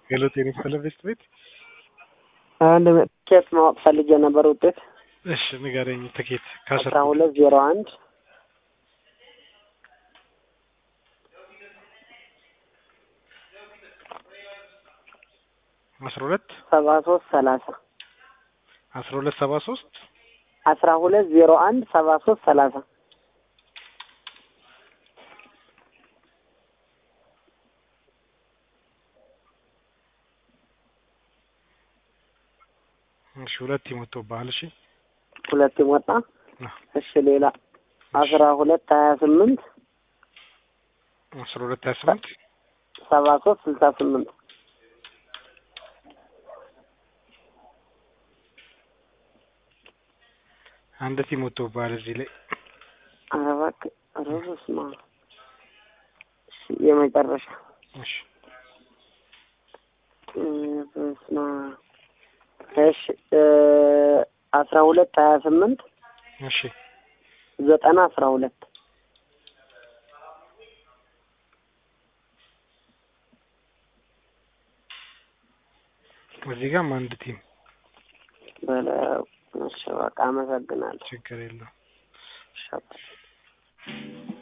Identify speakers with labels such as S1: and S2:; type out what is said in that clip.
S1: ሄሎ ጤና ይስጥልኝ ቤት
S2: አንድ ትኬት ማወቅ ፈልጌ ነበር ውጤት።
S1: እሺ ንገረኝ። ትኬት
S2: 1201
S1: 12
S2: 73 30
S1: 12 73
S2: 1201 73 30
S1: እሺ ሁለት ይሞቶብሃል። እሺ
S2: ሁለት ይሞታ። እሺ ሌላ 1228
S1: 1228
S2: 73 68
S1: አንድ ይሞቶብሃል እዚህ ላይ።
S2: አረባክ አረብስማ የመጨረሻ
S1: እሺ
S2: በስማ እሺ 1228
S1: እሺ
S2: 90 12
S1: እዚህ ጋር አንድ ቲም
S2: በለ። እሺ በቃ አመሰግናለሁ።
S1: ችግር የለውም።